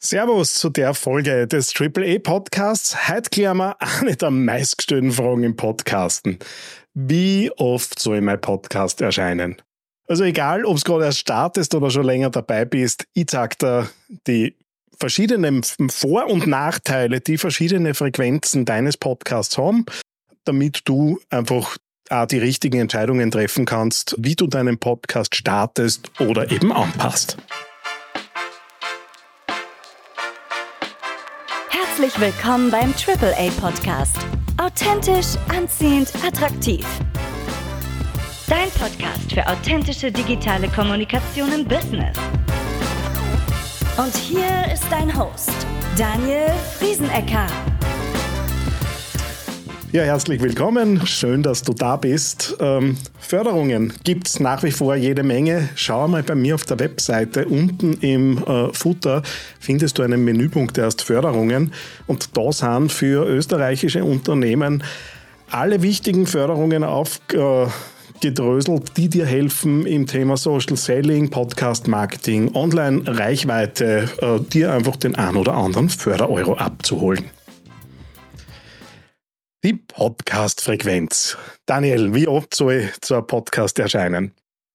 Servus zu der Folge des AAA-Podcasts. Heute klären wir eine der meistgestellten Fragen im Podcasten. Wie oft soll mein Podcast erscheinen? Also egal, ob es gerade erst startest oder schon länger dabei bist, ich zeige dir die verschiedenen Vor- und Nachteile, die verschiedene Frequenzen deines Podcasts haben, damit du einfach auch die richtigen Entscheidungen treffen kannst, wie du deinen Podcast startest oder eben anpasst. Herzlich willkommen beim AAA-Podcast. Authentisch, anziehend, attraktiv. Dein Podcast für authentische digitale Kommunikation im Business. Und hier ist dein Host, Daniel Friesenecker. Ja, herzlich willkommen. Schön, dass du da bist. Förderungen gibt es nach wie vor jede Menge. Schau mal bei mir auf der Webseite. Unten im Footer findest du einen Menüpunkt, der heißt Förderungen. Und da sind für österreichische Unternehmen alle wichtigen Förderungen aufgedröselt, die dir helfen im Thema Social Selling, Podcast Marketing, Online-Reichweite, dir einfach den ein oder anderen Fördereuro abzuholen. Die Podcast-Frequenz. Daniel, wie oft soll so ein Podcast erscheinen?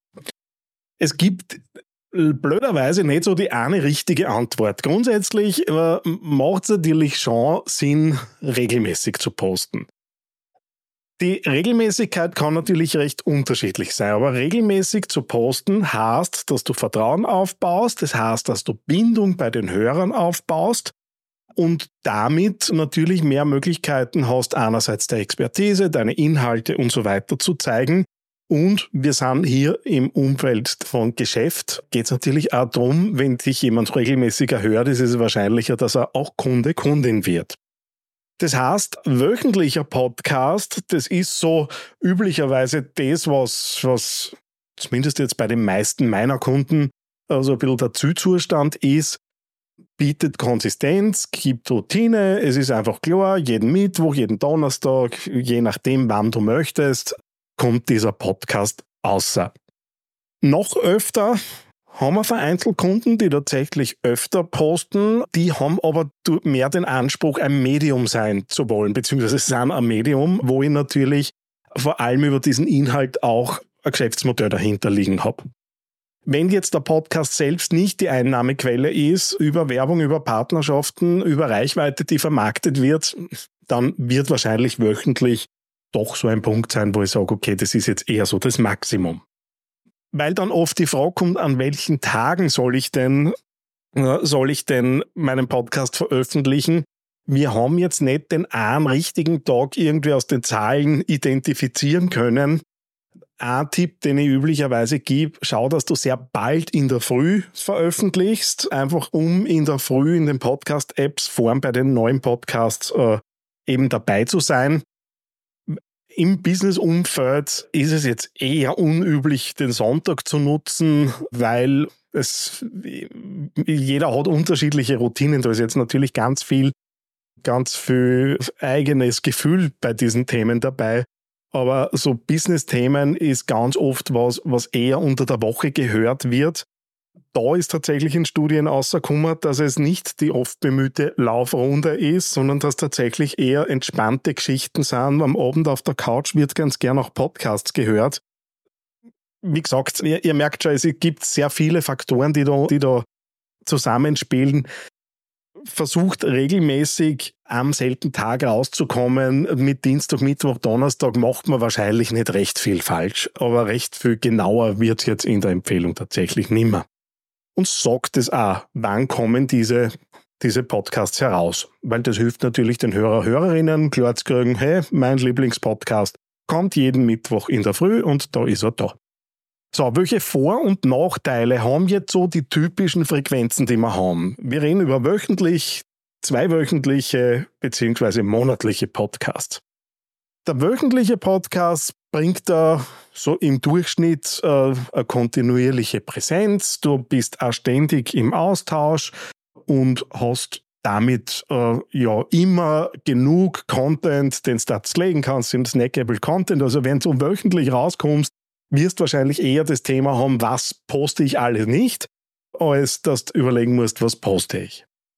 Es gibt blöderweise nicht so die eine richtige Antwort. Grundsätzlich macht es natürlich schon Sinn, regelmäßig zu posten. Die Regelmäßigkeit kann natürlich recht unterschiedlich sein, aber regelmäßig zu posten heißt, dass du Vertrauen aufbaust, das heißt, dass du Bindung bei den Hörern aufbaust, und damit natürlich mehr Möglichkeiten hast, einerseits der Expertise, deine Inhalte und so weiter zu zeigen. Und wir sind hier im Umfeld von Geschäft. Geht es natürlich auch darum, wenn dich jemand regelmäßiger hört, ist es wahrscheinlicher, dass er auch Kunde, Kundin wird. Das heißt, wöchentlicher Podcast, das ist so üblicherweise das, was zumindest jetzt bei den meisten meiner Kunden so ein bisschen der Zielzustand ist, bietet Konsistenz, gibt Routine, es ist einfach klar, jeden Mittwoch, jeden Donnerstag, je nachdem, wann du möchtest, kommt dieser Podcast außer. Noch öfter haben wir vereinzelt Kunden, die tatsächlich öfter posten, die haben aber mehr den Anspruch, ein Medium sein zu wollen, beziehungsweise sind ein Medium, wo ich natürlich vor allem über diesen Inhalt auch ein Geschäftsmodell dahinter liegen habe. Wenn jetzt der Podcast selbst nicht die Einnahmequelle ist, über Werbung, über Partnerschaften, über Reichweite, die vermarktet wird, dann wird wahrscheinlich wöchentlich doch so ein Punkt sein, wo ich sage, okay, das ist jetzt eher so das Maximum. Weil dann oft die Frage kommt, an welchen Tagen soll ich denn meinen Podcast veröffentlichen? Wir haben jetzt nicht den einen richtigen Tag irgendwie aus den Zahlen identifizieren können. Ein Tipp, den ich üblicherweise gebe, schau, dass du sehr bald in der Früh veröffentlichst, einfach um in der Früh in den Podcast-Apps, vor allem bei den neuen Podcasts, eben dabei zu sein. Im Business-Umfeld ist es jetzt eher unüblich, den Sonntag zu nutzen, weil jeder hat unterschiedliche Routinen. Da ist jetzt natürlich ganz viel eigenes Gefühl bei diesen Themen dabei. Aber so Business-Themen ist ganz oft was eher unter der Woche gehört wird. Da ist tatsächlich in Studien rausgekommen, dass es nicht die oft bemühte Laufrunde ist, sondern dass tatsächlich eher entspannte Geschichten sind. Am Abend auf der Couch wird ganz gern auch Podcasts gehört. Wie gesagt, ihr merkt schon, es gibt sehr viele Faktoren, die da zusammenspielen. Versucht regelmäßig am selben Tag rauszukommen. Mit Dienstag, Mittwoch, Donnerstag macht man wahrscheinlich nicht recht viel falsch, aber recht viel genauer wird es jetzt in der Empfehlung tatsächlich nimmer. Und sagt es auch, wann kommen diese Podcasts heraus, weil das hilft natürlich den Hörerinnen klar zu kriegen, hey, mein Lieblingspodcast kommt jeden Mittwoch in der Früh und da ist er da. So, welche Vor- und Nachteile haben jetzt so die typischen Frequenzen, die wir haben? Wir reden über wöchentlich, zweiwöchentliche bzw. monatliche Podcasts. Der wöchentliche Podcast bringt da so im Durchschnitt eine kontinuierliche Präsenz. Du bist auch ständig im Austausch und hast damit immer genug Content, den du da legen kannst, im snackable Content. Also wenn du wöchentlich rauskommst, wirst wahrscheinlich eher das Thema haben, was poste ich alles nicht, als dass du überlegen musst, was poste ich.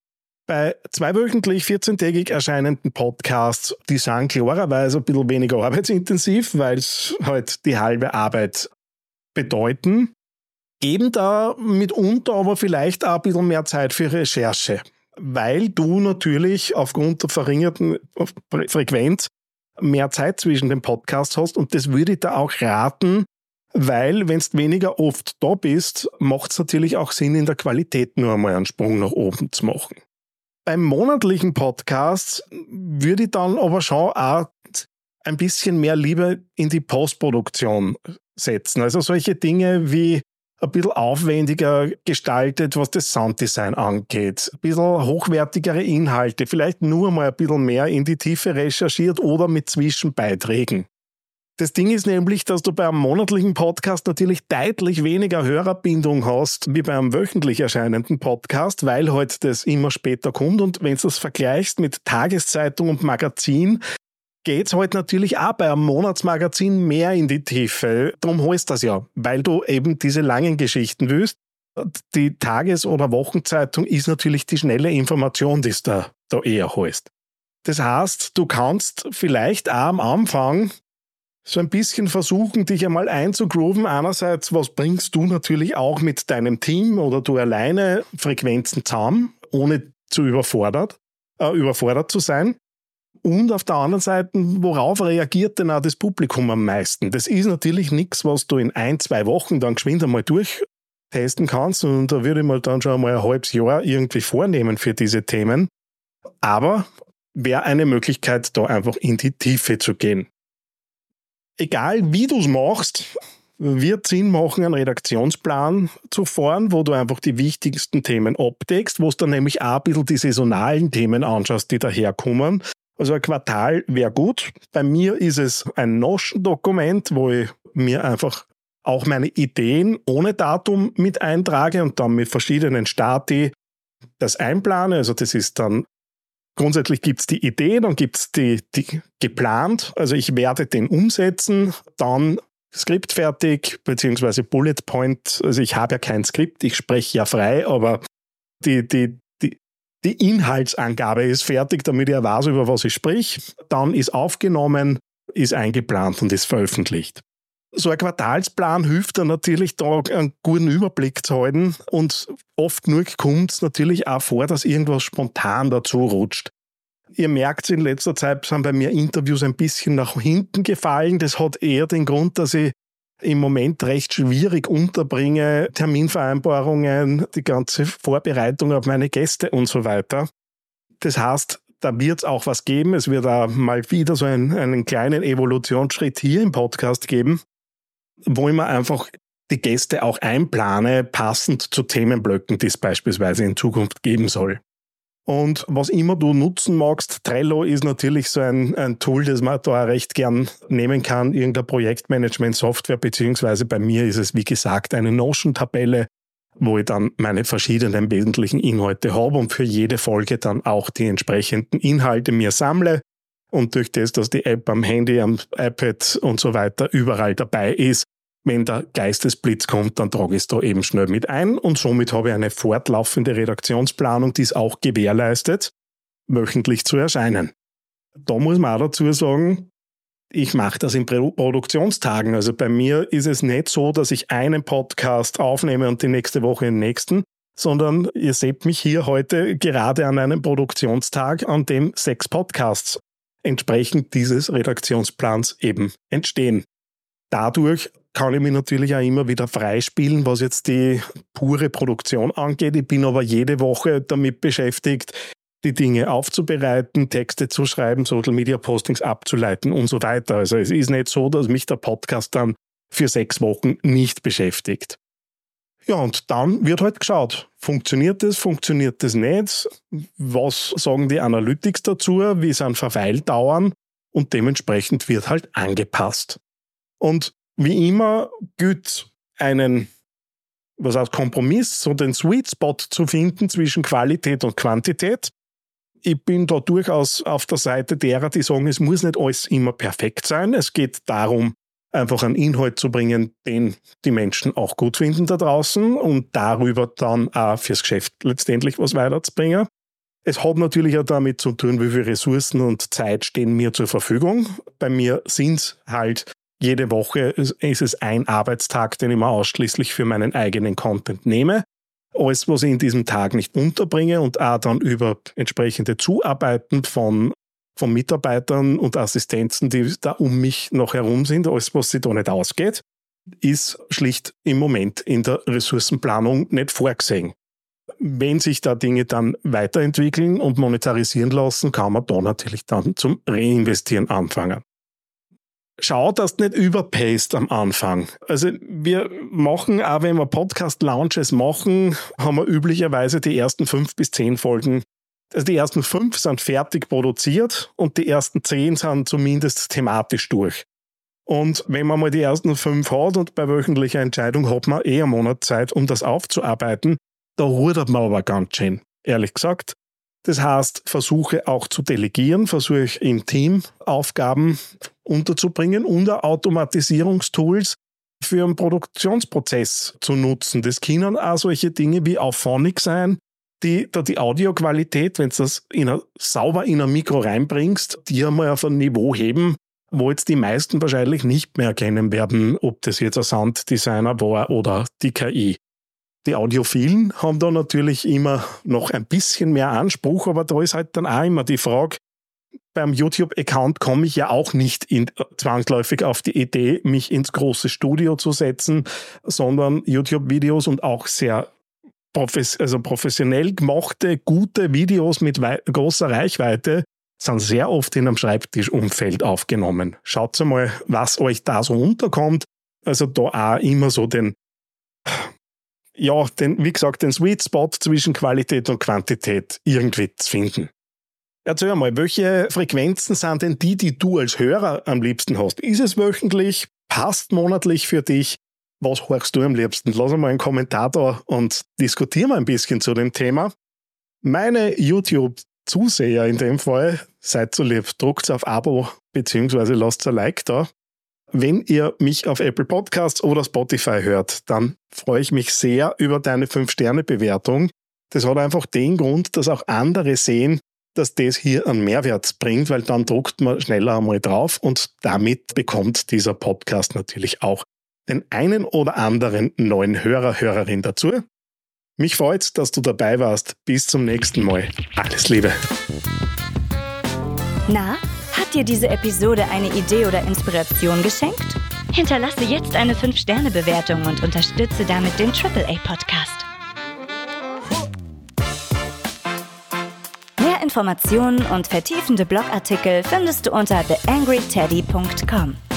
Bei zweiwöchentlich 14-tägig erscheinenden Podcasts, die sind klarerweise ein bisschen weniger arbeitsintensiv, weil es halt die halbe Arbeit bedeuten, geben da mitunter aber vielleicht auch ein bisschen mehr Zeit für Recherche, weil du natürlich aufgrund der verringerten Frequenz mehr Zeit zwischen den Podcasts hast und das würde ich da auch raten, weil wenn du weniger oft da bist, macht es natürlich auch Sinn, in der Qualität nur einmal einen Sprung nach oben zu machen. Beim monatlichen Podcast würde ich dann aber schon auch ein bisschen mehr Liebe in die Postproduktion setzen. Also solche Dinge wie ein bisschen aufwendiger gestaltet, was das Sounddesign angeht. Ein bisschen hochwertigere Inhalte, vielleicht nur mal ein bisschen mehr in die Tiefe recherchiert oder mit Zwischenbeiträgen. Das Ding ist nämlich, dass du bei einem monatlichen Podcast natürlich deutlich weniger Hörerbindung hast, wie bei einem wöchentlich erscheinenden Podcast, weil halt das immer später kommt. Und wenn du das vergleichst mit Tageszeitung und Magazin, geht's halt natürlich auch bei einem Monatsmagazin mehr in die Tiefe. Darum holst du das ja, weil du eben diese langen Geschichten willst. Die Tages- oder Wochenzeitung ist natürlich die schnelle Information, die du da eher holst. Das heißt, du kannst vielleicht auch am Anfang so ein bisschen versuchen, dich einmal einzugrooven. Einerseits, was bringst du natürlich auch mit deinem Team oder du alleine Frequenzen zusammen, ohne zu überfordert zu sein. Und auf der anderen Seite, worauf reagiert denn auch das Publikum am meisten? Das ist natürlich nichts, was du in 1-2 Wochen dann geschwind einmal durchtesten kannst. Und da würde ich mal dann schon einmal ein halbes Jahr irgendwie vornehmen für diese Themen. Aber wäre eine Möglichkeit, da einfach in die Tiefe zu gehen. Egal wie du es machst, wird Sinn machen, einen Redaktionsplan zu fahren, wo du einfach die wichtigsten Themen abdeckst, wo du dann nämlich auch ein bisschen die saisonalen Themen anschaust, die daherkommen. Also ein Quartal wäre gut. Bei mir ist es ein Notion-Dokument, wo ich mir einfach auch meine Ideen ohne Datum mit eintrage und dann mit verschiedenen Stati das einplane. Also das ist dann grundsätzlich gibt es die Idee, dann gibt es die geplant, also ich werde den umsetzen, dann Skript fertig, beziehungsweise Bullet Point, also ich habe ja kein Skript, ich spreche ja frei, aber die Inhaltsangabe ist fertig, damit ich weiß, über was ich sprich, dann ist aufgenommen, ist eingeplant und ist veröffentlicht. So ein Quartalsplan hilft dann natürlich, da einen guten Überblick zu halten und oft genug kommt es natürlich auch vor, dass irgendwas spontan dazu rutscht. Ihr merkt, in letzter Zeit sind bei mir Interviews ein bisschen nach hinten gefallen. Das hat eher den Grund, dass ich im Moment recht schwierig unterbringe, Terminvereinbarungen, die ganze Vorbereitung auf meine Gäste und so weiter. Das heißt, da wird es auch was geben. Es wird auch mal wieder so einen kleinen Evolutionsschritt hier im Podcast geben, wo ich mir einfach die Gäste auch einplane, passend zu Themenblöcken, die es beispielsweise in Zukunft geben soll. Und was immer du nutzen magst, Trello ist natürlich so ein Tool, das man da recht gern nehmen kann, irgendeine Projektmanagement-Software, beziehungsweise bei mir ist es, wie gesagt, eine Notion-Tabelle, wo ich dann meine verschiedenen wesentlichen Inhalte habe und für jede Folge dann auch die entsprechenden Inhalte mir sammle. Und durch das, dass die App am Handy, am iPad und so weiter überall dabei ist, wenn der Geistesblitz kommt, dann trage ich es da eben schnell mit ein und somit habe ich eine fortlaufende Redaktionsplanung, die es auch gewährleistet, wöchentlich zu erscheinen. Da muss man auch dazu sagen, ich mache das in Produktionstagen. Also bei mir ist es nicht so, dass ich einen Podcast aufnehme und die nächste Woche den nächsten, sondern ihr seht mich hier heute gerade an einem Produktionstag, an dem 6 Podcasts entsprechend dieses Redaktionsplans eben entstehen. Dadurch kann ich mich natürlich auch immer wieder freispielen, was jetzt die pure Produktion angeht. Ich bin aber jede Woche damit beschäftigt, die Dinge aufzubereiten, Texte zu schreiben, Social-Media-Postings abzuleiten und so weiter. Also es ist nicht so, dass mich der Podcast dann für 6 Wochen nicht beschäftigt. Ja, und dann wird halt geschaut, funktioniert das nicht? Was sagen die Analytics dazu? Wie sind Verweildauern? Und dementsprechend wird halt angepasst. Und wie immer gilt einen Kompromiss, so den Sweet Spot zu finden zwischen Qualität und Quantität. Ich bin da durchaus auf der Seite derer, die sagen, es muss nicht alles immer perfekt sein. Es geht darum, einfach einen Inhalt zu bringen, den die Menschen auch gut finden da draußen und darüber dann auch fürs Geschäft letztendlich was weiterzubringen. Es hat natürlich auch damit zu tun, wie viele Ressourcen und Zeit stehen mir zur Verfügung. Bei mir sind es halt jede Woche ist es ein Arbeitstag, den ich mir ausschließlich für meinen eigenen Content nehme. Alles, was ich in diesem Tag nicht unterbringe und auch dann über entsprechende Zuarbeiten von Mitarbeitern und Assistenzen, die da um mich noch herum sind, alles, was sich da nicht ausgeht, ist schlicht im Moment in der Ressourcenplanung nicht vorgesehen. Wenn sich da Dinge dann weiterentwickeln und monetarisieren lassen, kann man da natürlich dann zum Reinvestieren anfangen. Schau, dass du nicht überpaced am Anfang. Also wir machen, auch wenn wir Podcast-Launches machen, haben wir üblicherweise die ersten 5 bis 10 Folgen. Also die ersten 5 sind fertig produziert und die ersten 10 sind zumindest thematisch durch. Und wenn man mal die ersten 5 hat und bei wöchentlicher Entscheidung hat man einen Monat Zeit, um das aufzuarbeiten, da rudert man aber ganz schön, ehrlich gesagt. Das heißt, versuche auch zu delegieren, versuche ich im Team Aufgaben unterzubringen und auch Automatisierungstools für einen Produktionsprozess zu nutzen. Das können auch solche Dinge wie Auphonic sein, die Audioqualität, wenn du das sauber in ein Mikro reinbringst, die einmal auf ein Niveau heben, wo jetzt die meisten wahrscheinlich nicht mehr erkennen werden, ob das jetzt ein Sounddesigner war oder die KI. Die Audiophilen haben da natürlich immer noch ein bisschen mehr Anspruch, aber da ist halt dann auch immer die Frage, beim YouTube-Account komme ich ja auch nicht zwangsläufig auf die Idee, mich ins große Studio zu setzen, sondern YouTube-Videos und auch sehr professionell gemachte, gute Videos mit großer Reichweite sind sehr oft in einem Schreibtischumfeld aufgenommen. Schaut mal, was euch da so unterkommt. Also da auch immer so den Sweet Spot zwischen Qualität und Quantität irgendwie zu finden. Erzähl mal, welche Frequenzen sind denn die du als Hörer am liebsten hast? Ist es wöchentlich? Passt monatlich für dich? Was hörst du am liebsten? Lass mal einen Kommentar da und diskutieren wir ein bisschen zu dem Thema. Meine YouTube-Zuseher in dem Fall, seid so lieb, druckt auf Abo bzw. lasst ein Like da. Wenn ihr mich auf Apple Podcasts oder Spotify hört, dann freue ich mich sehr über deine 5-Sterne-Bewertung. Das hat einfach den Grund, dass auch andere sehen, dass das hier einen Mehrwert bringt, weil dann druckt man schneller einmal drauf und damit bekommt dieser Podcast natürlich auch den einen oder anderen neuen Hörerin dazu. Mich freut, dass du dabei warst. Bis zum nächsten Mal. Alles Liebe. Na, hat dir diese Episode eine Idee oder Inspiration geschenkt? Hinterlasse jetzt eine 5-Sterne-Bewertung und unterstütze damit den AAA-Podcast. Mehr Informationen und vertiefende Blogartikel findest du unter theangryteddy.com.